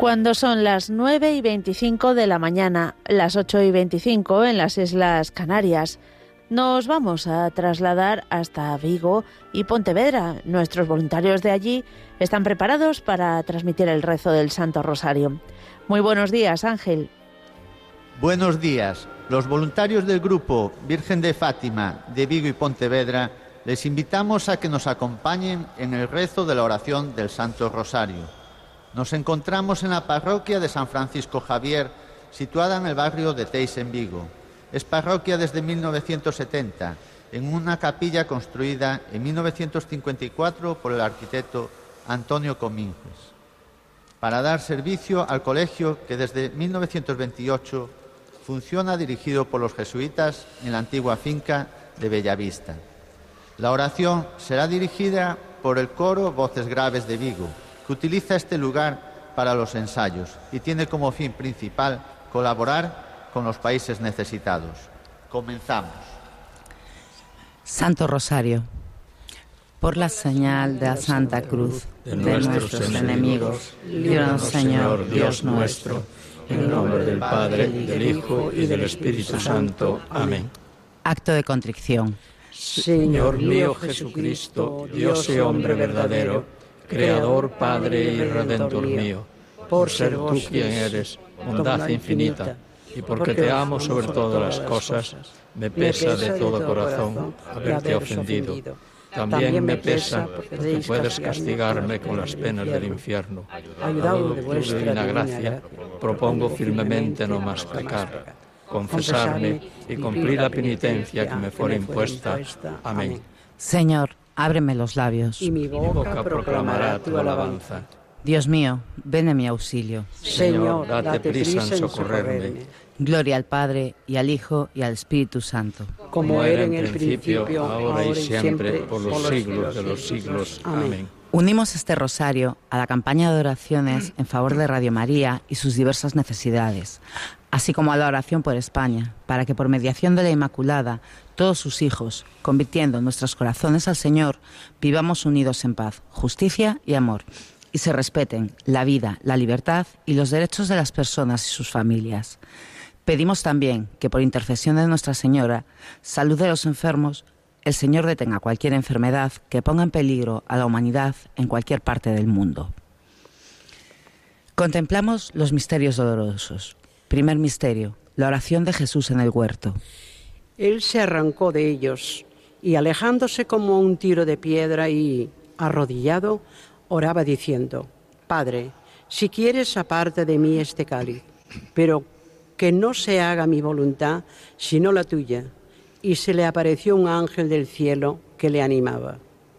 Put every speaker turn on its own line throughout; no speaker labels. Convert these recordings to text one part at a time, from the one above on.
Cuando son las 9:25 de la mañana, las 8:25 en las Islas Canarias, nos vamos a trasladar hasta Vigo y Pontevedra. Nuestros voluntarios de allí están preparados para transmitir el rezo del Santo Rosario. Muy buenos días, Ángel.
Buenos días. Los voluntarios del grupo Virgen de Fátima de Vigo y Pontevedra les invitamos a que nos acompañen en el rezo de la oración del Santo Rosario. Nos encontramos en la parroquia de San Francisco Javier, situada en el barrio de Teis, en Vigo. Es parroquia desde 1970, en una capilla construida en 1954 por el arquitecto Antonio Cominges, para dar servicio al colegio que desde 1928 funciona dirigido por los jesuitas en la antigua finca de Bellavista. La oración será dirigida por el coro Voces Graves de Vigo, que utiliza este lugar para los ensayos y tiene como fin principal colaborar con los países necesitados. Comenzamos.
Santo Rosario, por la señal de la Santa Cruz de nuestros enemigos, líbranos, Señor, Dios nuestro, en el nombre del Padre, del Hijo y del Espíritu Santo. Amén. Acto de contrición.
Señor mío Jesucristo, Dios y hombre verdadero, Creador, Padre y Redentor mío, por ser tú quien eres, bondad infinita, y porque te amo sobre todas las cosas, me pesa de todo corazón haberte ofendido. También me pesa porque puedes castigarme con las penas del infierno. Ayudado de vuestra divina gracia, propongo firmemente no más pecar, confesarme y cumplir la penitencia que me fuera impuesta. Amén.
Señor, ábreme los labios,
y mi boca proclamará tu alabanza.
Dios mío, ven en mi auxilio.
Señor, date prisa en socorrerme.
Gloria al Padre, y al Hijo, y al Espíritu Santo.
Como era en el principio, ahora y siempre, por los siglos de los siglos. Amén.
Unimos este rosario a la campaña de oraciones en favor de Radio María y sus diversas necesidades, así como a la oración por España, para que por mediación de la Inmaculada, todos sus hijos, convirtiendo nuestros corazones al Señor, vivamos unidos en paz, justicia y amor, y se respeten la vida, la libertad y los derechos de las personas y sus familias. Pedimos también que por intercesión de Nuestra Señora, salud de los enfermos, el Señor detenga cualquier enfermedad que ponga en peligro a la humanidad en cualquier parte del mundo. Contemplamos los misterios dolorosos. Primer misterio, la oración de Jesús en el huerto.
Él se arrancó de ellos y, alejándose como un tiro de piedra y, arrodillado, oraba diciendo: Padre, si quieres, aparte de mí este cáliz, pero que no se haga mi voluntad, sino la tuya. Y se le apareció un ángel del cielo que le animaba.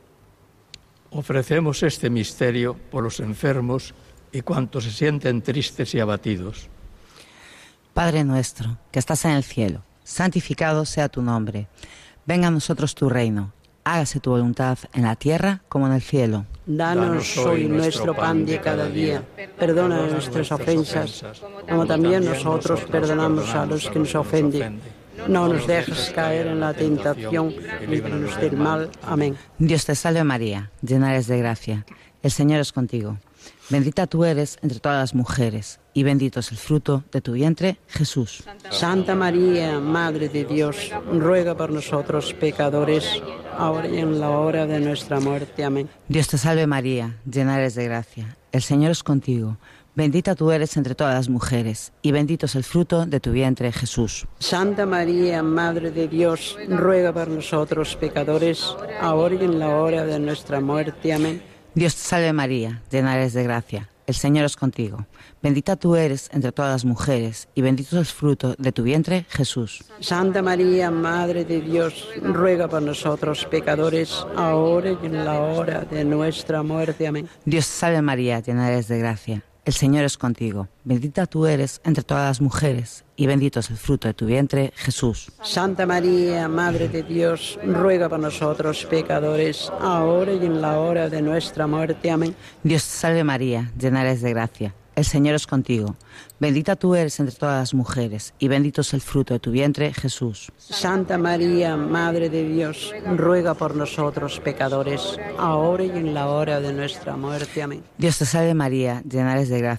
Ofrecemos este misterio por los enfermos y cuantos se sienten tristes y abatidos.
Padre nuestro, que estás en el cielo, santificado sea tu nombre. Venga a nosotros tu reino. Hágase tu voluntad en la tierra como en el cielo.
Danos hoy nuestro pan de cada día. Perdona nuestras ofensas, como también nosotros perdonamos a los que nos ofenden. No nos dejes caer en la tentación, líbranos del mal. Amén.
Dios te salve María, llena eres de gracia. El Señor es contigo. Bendita tú eres entre todas las mujeres, y bendito es el fruto de tu vientre, Jesús.
Santa María, Madre de Dios, ruega por nosotros pecadores, ahora y en la hora de nuestra muerte. Amén.
Dios te salve María, llena eres de gracia. El Señor es contigo. Bendita tú eres entre todas las mujeres, y bendito es el fruto de tu vientre, Jesús.
Santa María, Madre de Dios, ruega por nosotros pecadores, ahora y en la hora de nuestra muerte. Amén.
Dios te salve María, llena eres de gracia. El Señor es contigo. Bendita tú eres entre todas las mujeres, y bendito es el fruto de tu vientre, Jesús.
Santa María, Madre de Dios, ruega por nosotros pecadores, ahora y en la hora de nuestra muerte. Amén.
Dios te salve María, llena eres de gracia. El Señor es contigo. Bendita tú eres entre todas las mujeres, y bendito es el fruto de tu vientre, Jesús.
Santa María, Madre de Dios, ruega por nosotros pecadores, ahora y en la hora de nuestra muerte. Amén.
Dios te salve María, llena eres de gracia. El Señor es contigo. Bendita tú eres entre todas las mujeres, y bendito es el fruto de tu vientre, Jesús.
Santa María, Madre de Dios, ruega por nosotros pecadores, ahora y en la hora de nuestra muerte. Amén.
Dios te salve María, llena eres de gracia.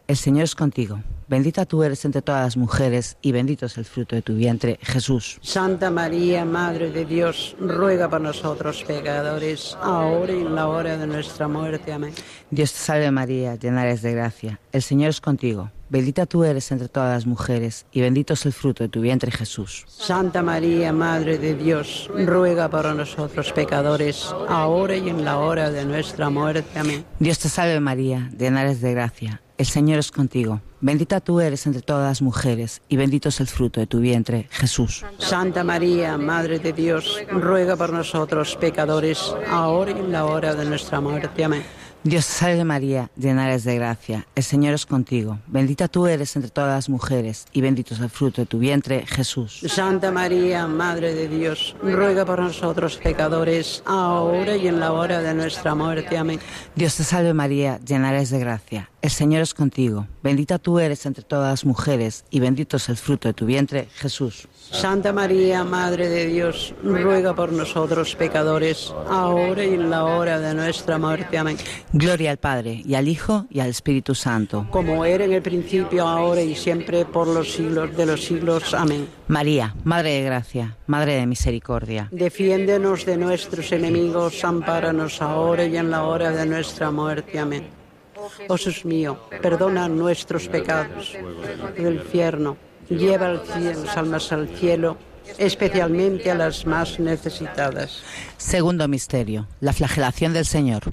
el Señor es contigo. Bendita tú eres entre todas las mujeres y bendito es el fruto de tu vientre, Jesús.
Santa María, Madre de Dios, ruega por nosotros pecadores, ahora y en la hora de nuestra muerte. Amén.
Dios te salve María, llena eres de gracia. El Señor es contigo. Bendita tú eres entre todas las mujeres y bendito es el fruto de tu vientre, Jesús.
Santa María, Madre de Dios, ruega por nosotros pecadores, ahora y en la hora de nuestra muerte. Amén.
Dios te salve María, llena eres de gracia. El Señor es contigo. Bendita tú eres entre todas las mujeres y bendito es el fruto de tu vientre, Jesús.
Santa María, Madre de Dios, ruega por nosotros pecadores, ahora y en la hora de nuestra muerte. Amén.
Dios te salve María, llena eres de gracia. El Señor es contigo. Bendita tú eres entre todas las mujeres y bendito es el fruto de tu vientre, Jesús.
Santa María, Madre de Dios, ruega por nosotros pecadores, ahora y en la hora de nuestra muerte. Amén.
Dios te salve María, llena eres de gracia. El Señor es contigo. Bendita tú eres entre todas las mujeres y bendito es el fruto de tu vientre, Jesús.
Santa María, Madre de Dios, ruega por nosotros pecadores, ahora y en la hora de nuestra muerte. Amén.
Gloria al Padre, y al Hijo, y al Espíritu Santo.
Como era en el principio, ahora y siempre, por los siglos de los siglos. Amén.
María, Madre de gracia, Madre de misericordia.
Defiéndenos de nuestros enemigos, ampáranos ahora y en la hora de nuestra muerte. Amén. Oh Jesús mío, perdona nuestros pecados del infierno, lleva las almas al cielo, especialmente a las más necesitadas.
Segundo misterio, la flagelación del Señor.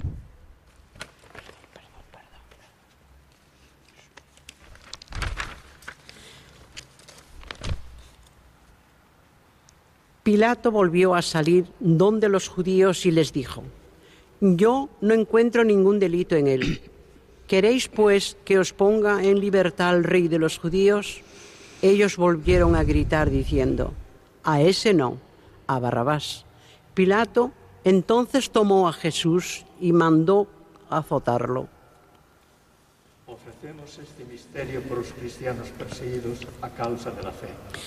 Pilato volvió a salir donde los judíos y les dijo: yo no encuentro ningún delito en él. ¿Queréis, pues, que os ponga en libertad al rey de los judíos? Ellos volvieron a gritar diciendo: a ese no, a Barrabás. Pilato entonces tomó a Jesús y mandó azotarlo.
Ofrecemos este misterio por los cristianos perseguidos a causa de la fe.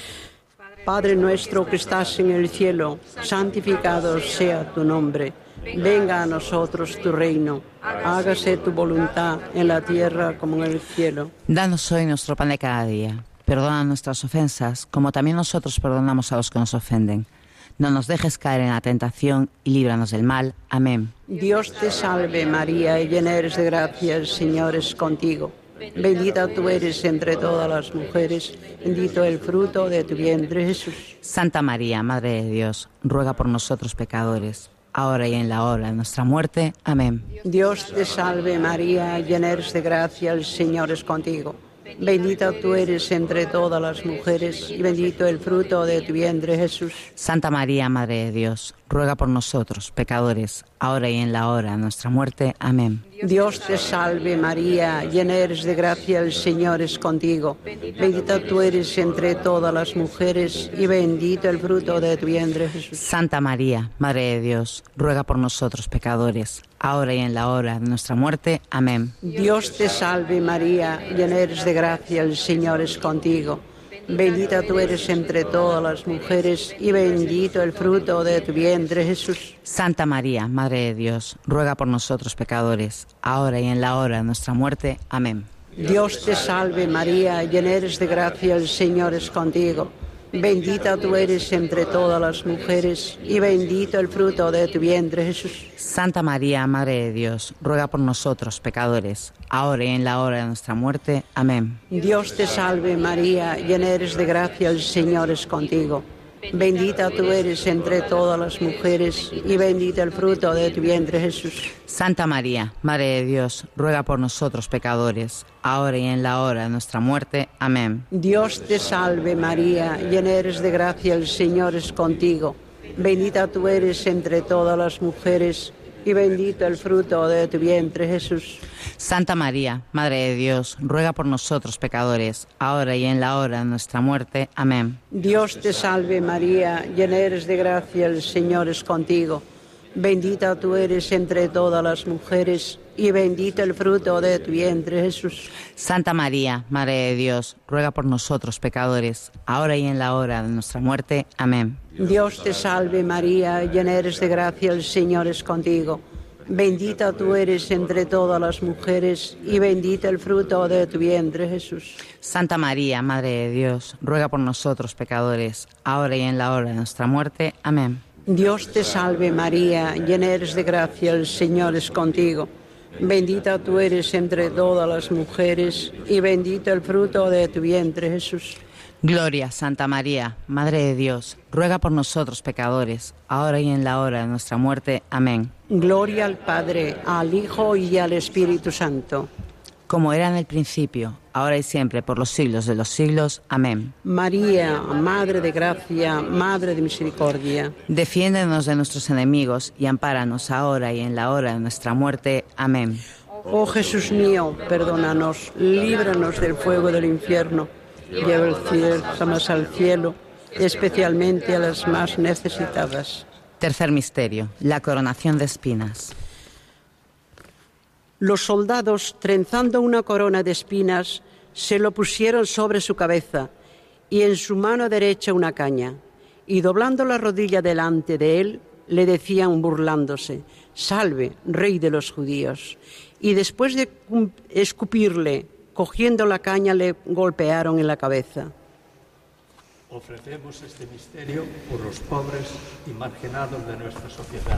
Padre nuestro que estás en el cielo, santificado sea tu nombre. Venga a nosotros tu reino, hágase tu voluntad en la tierra como en el cielo.
Danos hoy nuestro pan de cada día. Perdona nuestras ofensas, como también nosotros perdonamos a los que nos ofenden. No nos dejes caer en la tentación y líbranos del mal. Amén.
Dios te salve María, llena eres de gracia, el Señor es contigo. Bendita tú eres entre todas las mujeres, bendito el fruto de tu vientre, Jesús.
Santa María, Madre de Dios, ruega por nosotros pecadores, ahora y en la hora de nuestra muerte. Amén.
Dios te salve María, llena eres de gracia, el Señor es contigo. Bendita tú eres entre todas las mujeres y bendito el fruto de tu vientre, Jesús.
Santa María, Madre de Dios, ruega por nosotros, pecadores, ahora y en la hora de nuestra muerte. Amén.
Dios te salve María, llena eres de gracia, el Señor es contigo. Bendita tú eres entre todas las mujeres y bendito el fruto de tu vientre, Jesús.
Santa María, Madre de Dios, ruega por nosotros, pecadores, ahora y en la hora de nuestra muerte. Amén.
Dios te salve María, llena eres de gracia, el Señor es contigo. Bendita tú eres entre todas las mujeres y bendito el fruto de tu vientre, Jesús.
Santa María, Madre de Dios, ruega por nosotros pecadores, ahora y en la hora de nuestra muerte. Amén.
Dios te salve María, llena eres de gracia, el Señor es contigo. Bendita tú eres entre todas las mujeres y bendito el fruto de tu vientre, Jesús.
Santa María, Madre de Dios, ruega por nosotros pecadores, ahora y en la hora de nuestra muerte. Amén.
Dios te salve María, llena eres de gracia, el Señor es contigo. Bendita tú eres entre todas las mujeres y bendito el fruto de tu vientre, Jesús.
Santa María, Madre de Dios, ruega por nosotros pecadores, ahora y en la hora de nuestra muerte. Amén.
Dios te salve María, llena eres de gracia, el Señor es contigo. Bendita tú eres entre todas las mujeres y bendito el fruto de tu vientre, Jesús.
Santa María, Madre de Dios, ruega por nosotros pecadores, ahora y en la hora de nuestra muerte. Amén.
Dios te salve María, llena eres de gracia, el Señor es contigo. Bendita tú eres entre todas las mujeres y bendito el fruto de tu vientre, Jesús.
Santa María, Madre de Dios, ruega por nosotros pecadores, ahora y en la hora de nuestra muerte. Amén.
Dios te salve María, llena eres de gracia, el Señor es contigo. Bendita tú eres entre todas las mujeres y bendito el fruto de tu vientre, Jesús.
Santa María, Madre de Dios, ruega por nosotros pecadores, ahora y en la hora de nuestra muerte. Amén.
Dios te salve María, llena eres de gracia, el Señor es contigo. Bendita tú eres entre todas las mujeres y bendito el fruto de tu vientre, Jesús.
Gloria, Santa María, Madre de Dios, ruega por nosotros pecadores, ahora y en la hora de nuestra muerte. Amén.
Gloria al Padre, al Hijo y al Espíritu Santo.
Como era en el principio, ahora y siempre, por los siglos de los siglos. Amén.
María, Madre de gracia, Madre de misericordia.
Defiéndenos de nuestros enemigos y ampáranos ahora y en la hora de nuestra muerte. Amén.
Oh Jesús mío, perdónanos, líbranos del fuego del infierno. Lleva el cielo, almas al cielo, especialmente a las más necesitadas.
Tercer misterio, la coronación de espinas.
Los soldados, trenzando una corona de espinas, se lo pusieron sobre su cabeza y en su mano derecha una caña. Y doblando la rodilla delante de él, le decían burlándose: «Salve, Rey de los judíos». Y después de escupirle, cogiendo la caña, le golpearon en la cabeza.
Ofrecemos este misterio por los pobres y marginados de nuestra sociedad.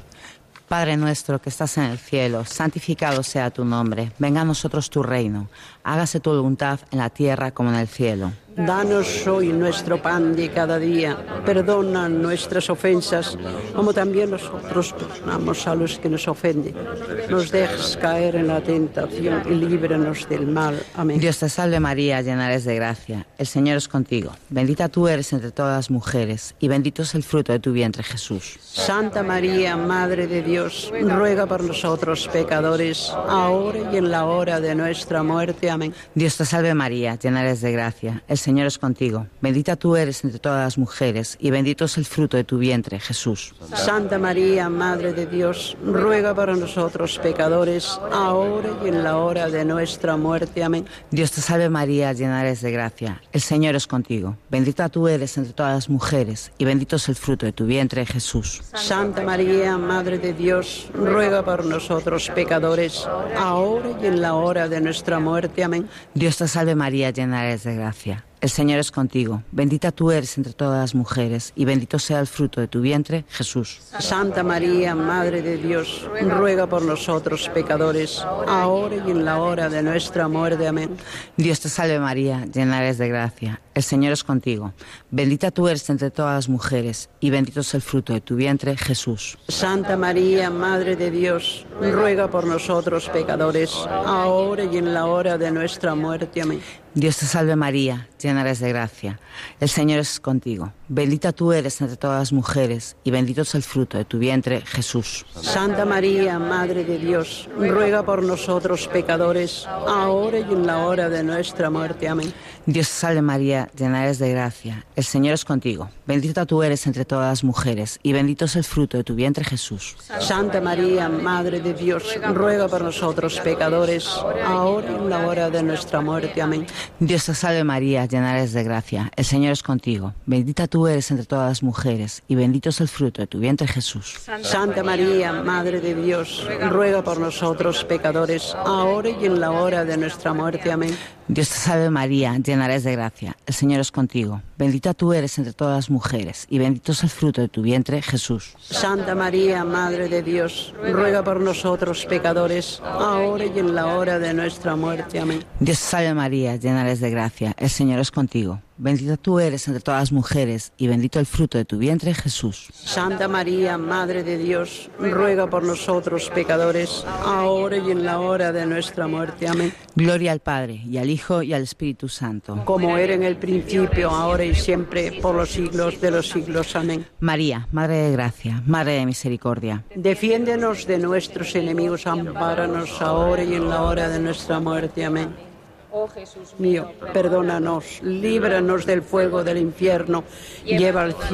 Padre nuestro que estás en el cielo, santificado sea tu nombre. Venga a nosotros tu reino. Hágase tu voluntad en la tierra como en el cielo.
Danos hoy nuestro pan de cada día. Perdona nuestras ofensas, como también nosotros perdonamos a los que nos ofenden. Nos dejes caer en la tentación y líbranos del mal. Amén.
Dios te salve María, llena eres de gracia. El Señor es contigo. Bendita tú eres entre todas las mujeres, y bendito es el fruto de tu vientre, Jesús.
Santa María, Madre de Dios, ruega por nosotros pecadores, ahora y en la hora de nuestra muerte. Amén.
Dios te salve María, llena eres de gracia. El Señor es contigo. Bendita tú eres entre todas las mujeres, y bendito es el fruto de tu vientre, Jesús.
Santa María, Madre de Dios, ruega por nosotros pecadores, ahora y en la hora de nuestra muerte. Amén.
Dios te salve María, llena eres de gracia. El Señor es contigo. Bendita tú eres entre todas las mujeres, y bendito es el fruto de tu vientre, Jesús.
Santa María, Madre de Dios, ruega por nosotros pecadores, ahora y en la hora de nuestra muerte. Amén.
Dios te salve María, llena eres de gracia. El Señor es contigo. Bendita tú eres entre todas las mujeres, y bendito sea el fruto de tu vientre, Jesús.
Santa María, Madre de Dios, ruega por nosotros pecadores, ahora y en la hora de nuestra muerte. Amén.
Dios te salve María, llena eres de gracia. El Señor es contigo. Bendita tú eres entre todas las mujeres, y bendito es el fruto de tu vientre, Jesús.
Santa María, Madre de Dios, ruega por nosotros pecadores, ahora y en la hora de nuestra muerte. Amén.
Dios te salve María, llena eres de gracia. El Señor es contigo. Bendita tú eres entre todas las mujeres, y bendito es el fruto de tu vientre, Jesús.
Santa María, Madre de Dios, ruega por nosotros pecadores, ahora y en la hora de nuestra muerte. Amén.
Dios te salve María, llena eres de gracia. El Señor es contigo. Bendita tú eres entre todas las mujeres, y bendito es el fruto de tu vientre, Jesús.
Santa María, Madre de Dios, ruega por nosotros pecadores, ahora y en la hora de nuestra muerte. Amén.
Dios te salve María, llena eres de gracia. El Señor es contigo. Bendita tú eres entre todas las mujeres, y bendito es el fruto de tu vientre, Jesús.
Santa María, Madre de Dios, ruega por nosotros pecadores, ahora y en la hora de nuestra muerte. Amén.
Dios te salve María, llena eres de gracia. El Señor es contigo. Bendita tú eres entre todas las mujeres, y bendito es el fruto de tu vientre, Jesús.
Santa María, Madre de Dios, ruega por nosotros pecadores, ahora y en la hora de nuestra muerte. Amén.
Dios te salve María, llena eres de gracia. El Señor es contigo. Bendita tú eres entre todas las mujeres, y bendito el fruto de tu vientre, Jesús.
Santa María, Madre de Dios, ruega por nosotros pecadores, ahora y en la hora de nuestra muerte. Amén.
Gloria al Padre, y al Hijo, y al Espíritu Santo.
Como era en el principio, ahora y siempre, por los siglos de los siglos. Amén.
María, Madre de gracia, Madre de misericordia.
Defiéndenos de nuestros enemigos, ampáranos ahora y en la hora de nuestra muerte. Amén. Oh Jesús mío, perdónanos, líbranos del fuego del infierno, lleva al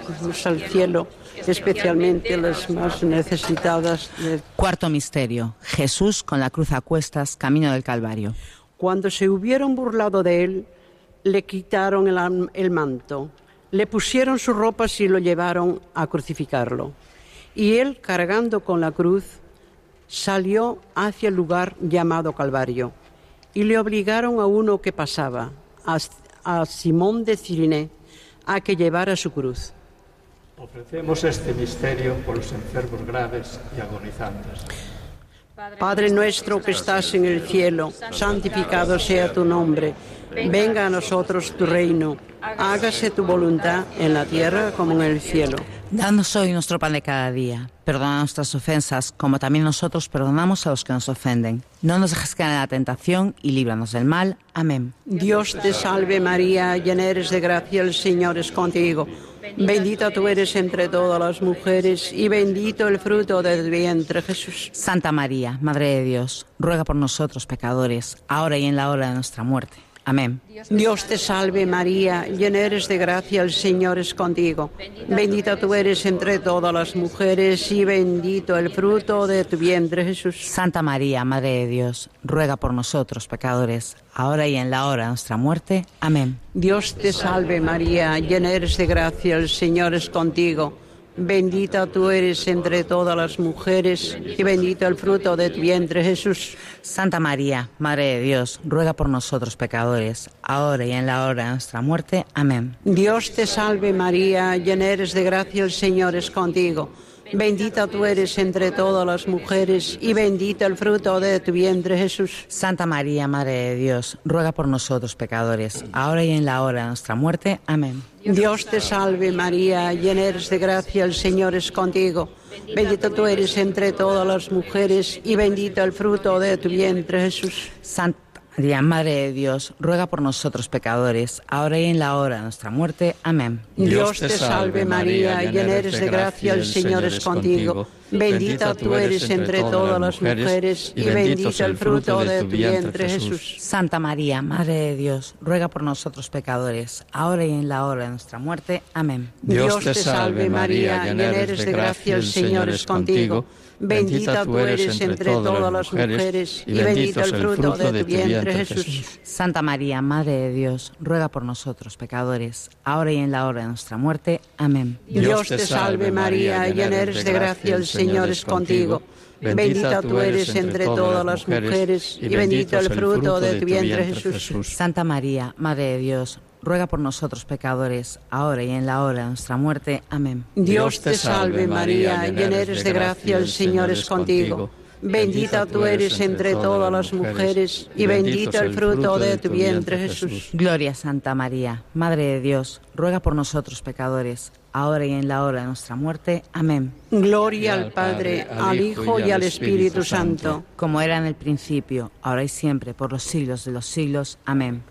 cielo, especialmente las más necesitadas.
Cuarto misterio, Jesús con la cruz a cuestas, camino del Calvario.
Cuando se hubieron burlado de él, le quitaron el manto, le pusieron sus ropas y lo llevaron a crucificarlo. Y él, cargando con la cruz, salió hacia el lugar llamado Calvario y le obligaron a uno que pasaba, a Simón de Cirene, a que llevara su cruz.
Ofrecemos este misterio por los enfermos graves y agonizantes.
Padre nuestro que estás en el cielo, santificado sea tu nombre. Venga a nosotros tu reino. Hágase tu voluntad en la tierra como en el cielo.
Danos hoy nuestro pan de cada día. Perdona nuestras ofensas, como también nosotros perdonamos a los que nos ofenden. No nos dejes caer en la tentación y líbranos del mal. Amén.
Dios te salve María, llena eres de gracia, el Señor es contigo. Bendita tú eres entre todas las mujeres y bendito el fruto de tu vientre, Jesús.
Santa María, Madre de Dios, ruega por nosotros pecadores, ahora y en la hora de nuestra muerte. Amén.
Dios te salve María, llena eres de gracia, el Señor es contigo. Bendita tú eres entre todas las mujeres y bendito el fruto de tu vientre, Jesús.
Santa María, Madre de Dios, ruega por nosotros pecadores, ahora y en la hora de nuestra muerte. Amén.
Dios te salve María, llena eres de gracia, el Señor es contigo. Bendita tú eres entre todas las mujeres y bendito el fruto de tu vientre, Jesús.
Santa María, Madre de Dios, ruega por nosotros pecadores, ahora y en la hora de nuestra muerte. Amén.
Dios te salve María, llena eres de gracia, el Señor es contigo. Bendita tú eres entre todas las mujeres y bendito el fruto de tu vientre, Jesús.
Santa María, Madre de Dios, ruega por nosotros pecadores, ahora y en la hora de nuestra muerte. Amén.
Dios te salve María, llena eres de gracia, el Señor es contigo. Bendita tú eres entre todas las mujeres y bendito el fruto de tu vientre, Jesús.
Santa María, Madre de Dios, ruega por nosotros pecadores, ahora y en la hora de nuestra muerte. Amén.
Dios te salve María, llena eres de gracia, el Señor es contigo. Bendita tú eres entre todas las mujeres y bendito el fruto de tu vientre, Jesús.
Santa María, Madre de Dios, ruega por nosotros pecadores, ahora y en la hora de nuestra muerte. Amén.
Dios te salve María, llena eres de gracia, el Señor es contigo. Bendita tú eres entre todas las mujeres y bendito el fruto de tu vientre, Jesús.
Santa María, Madre de Dios, ruega por nosotros pecadores, ahora y en la hora de nuestra muerte. Amén.
Dios te salve María, llena eres de gracia, el Señor es contigo. Bendita tú eres entre todas las mujeres y bendito el fruto de tu vientre, Jesús.
Santa María, Madre de Dios, ruega por nosotros pecadores, ahora y en la hora de nuestra muerte. Amén.
Dios te salve María, llena eres de gracia, el Señor es contigo. Bendita tú eres entre todas las mujeres y bendito el fruto de tu vientre, Jesús.
Gloria a Santa María, Madre de Dios, ruega por nosotros pecadores, ahora y en la hora de nuestra muerte. Amén.
Gloria al Padre, al Hijo y al Espíritu Santo.
Como era en el principio, ahora y siempre, por los siglos de los siglos. Amén.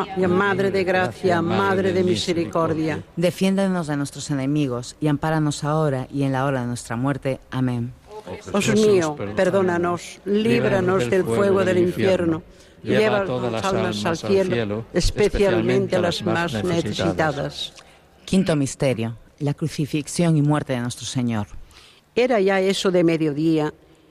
Madre de gracia, Madre de misericordia.
Defiéndenos de nuestros enemigos y ampáranos ahora y en la hora de nuestra muerte. Amén.
Oh Jesús mío, perdónanos, líbranos del fuego del infierno, lleva todas las almas al cielo, especialmente a las más necesitadas.
Quinto misterio, la crucifixión y muerte de nuestro Señor.
Era ya eso de mediodía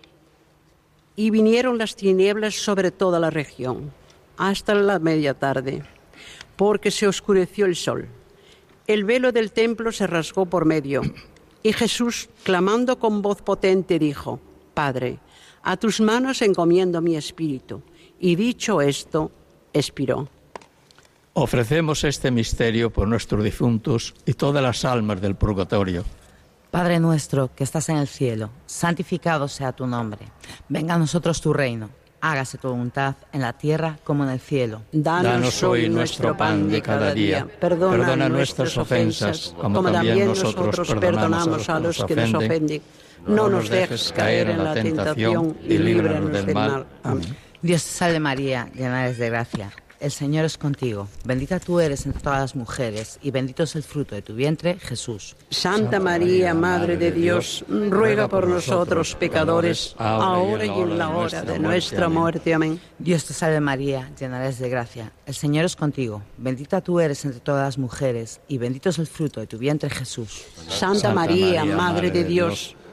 y vinieron las tinieblas sobre toda la región, hasta la media tarde, porque se oscureció el sol. El velo del templo se rasgó por medio. Y Jesús, clamando con voz potente, dijo: Padre, a tus manos encomiendo mi espíritu. Y dicho esto, expiró.
Ofrecemos este misterio por nuestros difuntos y todas las almas del purgatorio.
Padre nuestro que estás en el cielo, santificado sea tu nombre. Venga a nosotros tu reino. Hágase tu voluntad en la tierra como en el cielo.
Danos hoy nuestro pan de cada día. Perdona nuestras ofensas, como también nosotros perdonamos a los que nos ofenden. No nos dejes caer en la tentación y líbranos del mal. Amén.
Dios te salve María, llena eres de gracia. El Señor es contigo. Bendita tú eres entre todas las mujeres y bendito es el fruto de tu vientre, Jesús.
Santa María, Madre de Dios, ruega por nosotros pecadores, ahora y en la hora de nuestra muerte. Amén.
Dios te salve María, llena eres de gracia. El Señor es contigo. Bendita tú eres entre todas las mujeres y bendito es el fruto de tu vientre, Jesús.
Santa María, Madre de Dios,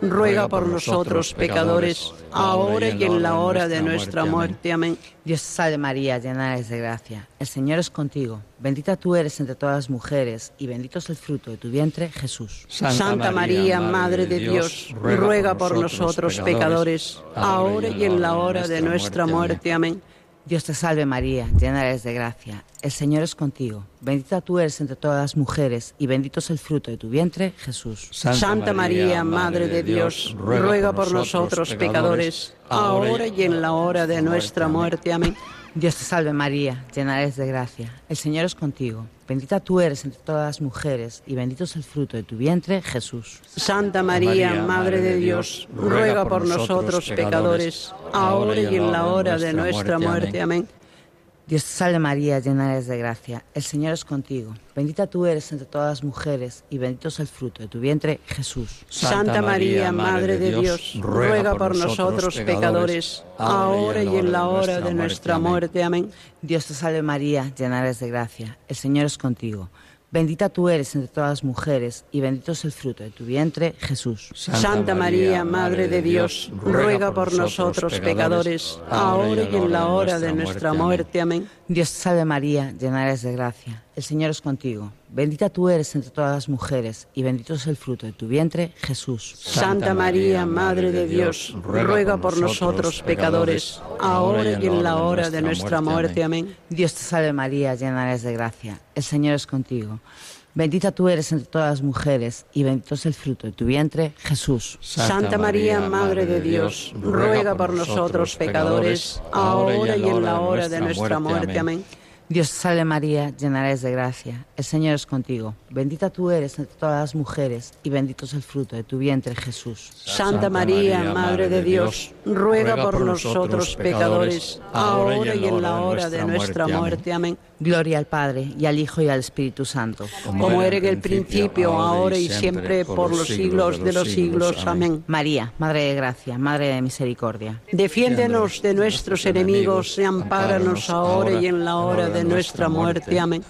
ruega por nosotros pecadores, ahora y en la hora de nuestra muerte. Amén.
Dios te salve María, llena eres de gracia. El Señor es contigo. Bendita tú eres entre todas las mujeres y bendito es el fruto de tu vientre, Jesús.
Santa María, Madre de Dios, ruega por nosotros pecadores, ahora y en la hora de nuestra muerte. Amén.
Dios te salve María, llena eres de gracia. El Señor es contigo. Bendita tú eres entre todas las mujeres y bendito es el fruto de tu vientre, Jesús.
Santa María, Madre de Dios, ruega por nosotros pecadores, ahora y en la hora de nuestra muerte. Amén.
Dios te salve María, llena eres de gracia. El Señor es contigo. Bendita tú eres entre todas las mujeres y bendito es el fruto de tu vientre, Jesús.
Santa María, Madre de Dios, ruega por nosotros pecadores, ahora y en la hora de nuestra muerte. Amén.
Dios te salve María, llena eres de gracia. El Señor es contigo. Bendita tú eres entre todas las mujeres y bendito es el fruto de tu vientre, Jesús.
Santa María, Madre de Dios, ruega por nosotros pecadores, ahora y en la hora de nuestra muerte. Amén.
Dios te salve María, llena eres de gracia. El Señor es contigo. Bendita tú eres entre todas las mujeres y bendito es el fruto de tu vientre, Jesús.
Santa María, Madre de Dios, ruega por nosotros pecadores, ahora y en la hora de nuestra muerte. Amén.
Dios te salve María, llena eres de gracia. El Señor es contigo. Bendita tú eres entre todas las mujeres y bendito es el fruto de tu vientre, Jesús.
Santa María, Madre de Dios, ruega por nosotros pecadores, ahora y en la hora de nuestra muerte. Amén.
Dios te salve María, llena eres de gracia. El Señor es contigo. Bendita tú eres entre todas las mujeres y bendito es el fruto de tu vientre, Jesús.
Santa María, Madre de Dios, ruega por nosotros pecadores, ahora y en la hora de nuestra muerte. Amén.
Dios te salve María, llena eres de gracia. El Señor es contigo. Bendita tú eres entre todas las mujeres y bendito es el fruto de tu vientre, Jesús.
Santa María, Madre de Dios, ruega por nosotros pecadores, ahora y en la hora de nuestra muerte. Amén.
Gloria al Padre, y al Hijo, y al Espíritu Santo.
Como era en el principio, ahora y siempre, por los siglos de los siglos. Amén.
María, Madre de gracia, Madre de misericordia.
Defiéndenos de nuestros enemigos y ampáranos ahora y en la hora de nuestra muerte. Amén.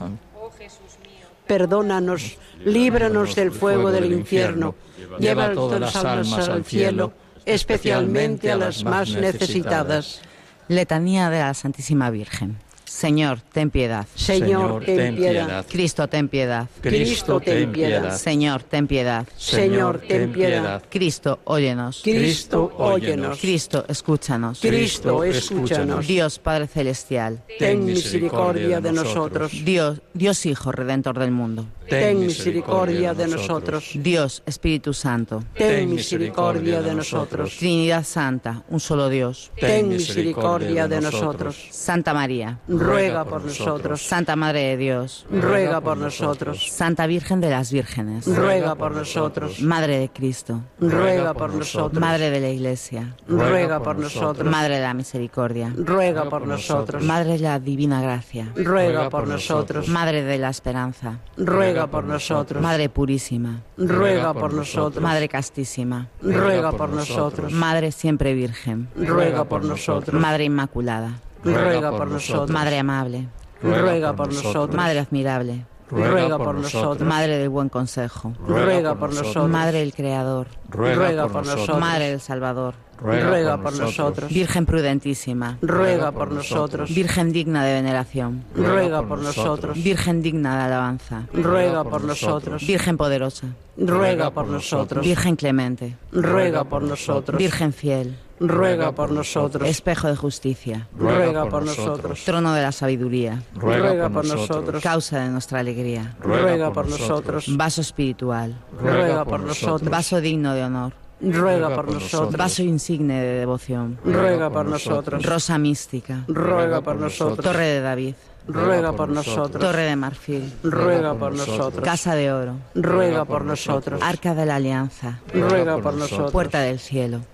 Perdónanos, líbranos del fuego del infierno, lleva todas las almas al cielo, especialmente a las más necesitadas.
Letanía de la Santísima Virgen. Señor, ten piedad.
Señor, ten piedad.
Cristo, ten piedad.
Cristo, ten piedad.
Señor, ten piedad.
Señor, ten piedad.
Cristo, óyenos.
Cristo, óyenos.
Cristo, escúchanos.
Cristo, escúchanos.
Dios Padre Celestial,
ten misericordia de nosotros.
Dios Hijo, Redentor del mundo.
Ten misericordia de nosotros.
Dios Espíritu Santo,
ten misericordia de nosotros.
Trinidad Santa, un solo Dios.
Ten misericordia de nosotros.
Santa María,
ruega por nosotros.
Santa Madre de Dios,
ruega por nosotros.
Santa Virgen de las Vírgenes,
ruega por nosotros.
Madre de Cristo,
ruega por nosotros.
Madre de la Iglesia,
ruega por nosotros.
Madre de la Misericordia,
ruega por nosotros.
Madre de la Divina Gracia,
ruega por nosotros.
Madre de la Esperanza,
ruega por nosotros.
Madre Purísima,
ruega por nosotros.
Madre Castísima,
ruega por nosotros.
Madre Siempre Virgen,
ruega por nosotros.
Madre Inmaculada,
ruega por nosotros.
Madre Amable,
ruega por nosotros.
Madre Admirable,
ruega por nosotros.
Madre del Buen Consejo,
ruega por nosotros.
Madre del Creador,
ruega por nosotros.
Madre del Salvador,
ruega por nosotros.
Virgen prudentísima,
ruega por nosotros.
Virgen digna de veneración,
ruega por nosotros.
Virgen digna de alabanza,
ruega por nosotros.
Virgen poderosa,
ruega por nosotros.
Virgen clemente,
ruega por nosotros.
Virgen fiel,
ruega por nosotros.
Espejo de justicia,
ruega por nosotros.
Trono de la sabiduría,
ruega por nosotros.
Causa de nuestra alegría,
ruega por nosotros.
Vaso espiritual,
ruega por nosotros.
Vaso digno de honor,
ruega por nosotros.
Vaso insigne de devoción,
ruega por nosotros.
Rosa mística,
ruega por nosotros.
Torre de David,
ruega por nosotros.
Torre de marfil,
ruega por nosotros.
Casa de oro,
ruega por nosotros.
Arca de la Alianza,
ruega por nosotros.
Puerta del cielo,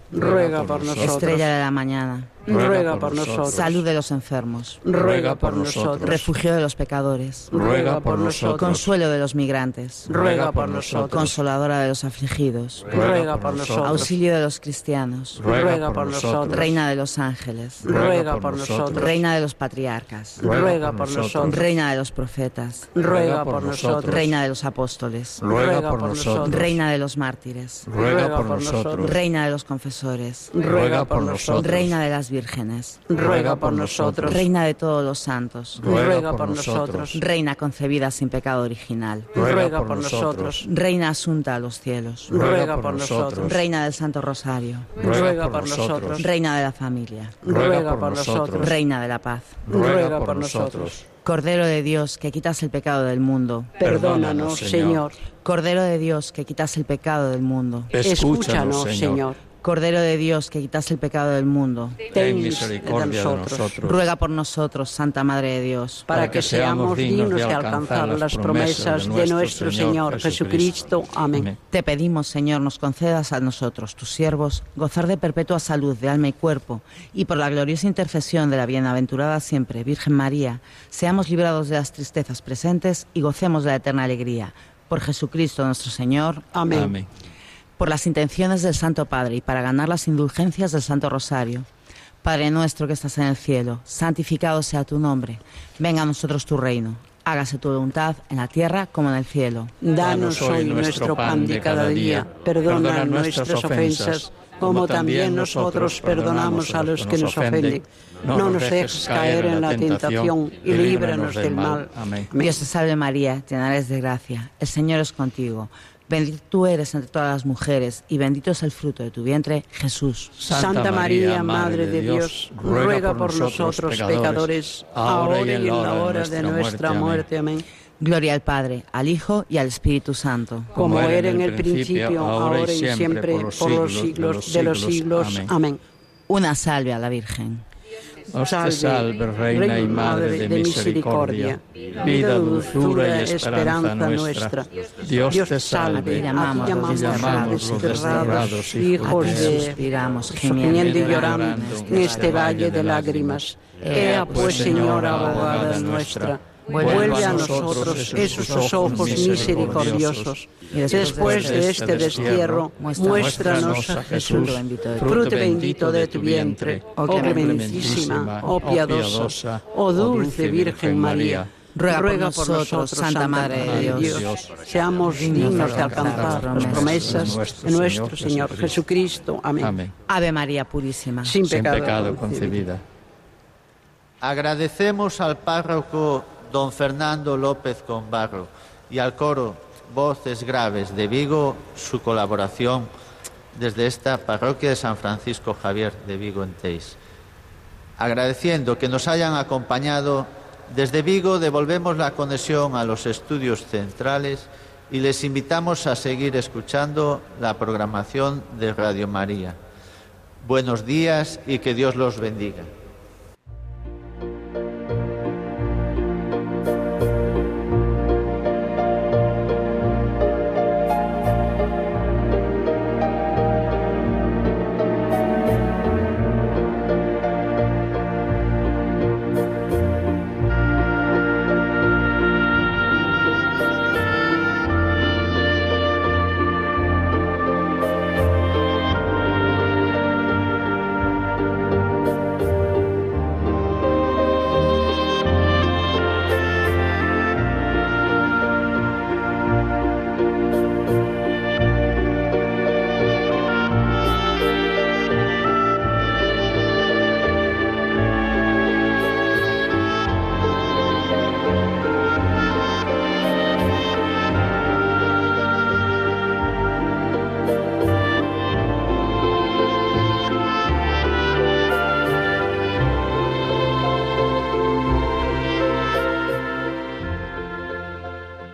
ruega por nosotros.
Estrella de la mañana,
ruega por nosotros.
salud de los enfermos,
ruega por nosotros.
refugio de los pecadores,
ruega por nosotros.
consuelo de los migrantes,
ruega por nosotros.
consoladora de los afligidos,
ruega por nosotros.
auxilio de los cristianos,
ruega por nosotros.
reina de los ángeles,
ruega por nosotros.
reina de los patriarcas,
ruega por nosotros.
reina de los profetas,
ruega por nosotros.
reina de los apóstoles,
ruega por nosotros.
reina de los mártires,
ruega por nosotros.
reina de los confesores,
ruega por nosotros.
reina de las vírgenes,
ruega por nosotros.
reina de todos los santos,
ruega por nosotros.
reina concebida sin pecado original,
ruega por nosotros.
reina asunta a los cielos,
ruega por nosotros.
reina del Santo Rosario,
ruega por nosotros.
reina de la familia,
ruega por nosotros.
reina de la paz,
ruega por nosotros.
Cordero de Dios que quitas el pecado del mundo,
Perdónanos, Señor.
Cordero de Dios que quitas el pecado del mundo,
Escúchanos, Señor.
Cordero de Dios que quitas el pecado del mundo,
Ten misericordia de nosotros.
ruega por nosotros, Santa Madre de Dios,
Para que seamos dignos de alcanzar las promesas de nuestro Señor Jesucristo. Amén.
Te pedimos, Señor, nos concedas a nosotros, tus siervos, gozar de perpetua salud de alma y cuerpo, y por la gloriosa intercesión de la bienaventurada siempre Virgen María, seamos librados de las tristezas presentes y gocemos de la eterna alegría. Por Jesucristo nuestro Señor.
Amén.
Amén.
Por las intenciones del Santo Padre y para ganar las indulgencias del Santo Rosario. Padre nuestro que estás en el cielo, santificado sea tu nombre. Venga a nosotros tu reino. Hágase tu voluntad en la tierra como en el cielo.
Danos hoy nuestro pan de cada día. Perdona nuestras ofensas, como también nosotros perdonamos a los que nos ofenden. No nos dejes caer en la tentación y líbranos del mal.
Amén.
Dios te salve María, llena eres de gracia. El Señor es contigo. Bendita tú eres entre todas las mujeres y bendito es el fruto de tu vientre, Jesús.
Santa María, Madre de Dios, ruega por nosotros pecadores, ahora y en la hora de nuestra muerte. Amén.
Gloria al Padre, al Hijo y al Espíritu Santo.
Como era en el principio, ahora y siempre, por los siglos de los siglos. Amén.
Una salve a la Virgen.
Os te salve, Reina y Madre de misericordia, vida, dulzura y esperanza nuestra. Dios te salve,
llamamos los
desterrados, hijos de...
Suspiramos,
gimiendo y llorando en este valle de lágrimas. Ea pues, Señora, abogada nuestra, vuelve a nosotros esos ojos misericordiosos, y después de este destierro, muéstranos a Jesús, fruto bendito de tu vientre, oh clementísima, oh piadosa, oh dulce Virgen María. Ruega por nosotros, Santa Madre de Dios, seamos dignos de alcanzar las promesas de nuestro Señor Jesucristo. Amén.
Ave María Purísima,
sin pecado concebida.
Agradecemos al párroco don Fernando López Combarro y al coro Voces Graves de Vigo su colaboración desde esta parroquia de San Francisco Javier de Vigo en Teis. Agradeciendo que nos hayan acompañado desde Vigo, devolvemos la conexión a los estudios centrales y les invitamos a seguir escuchando la programación de Radio María. Buenos días y que Dios los bendiga.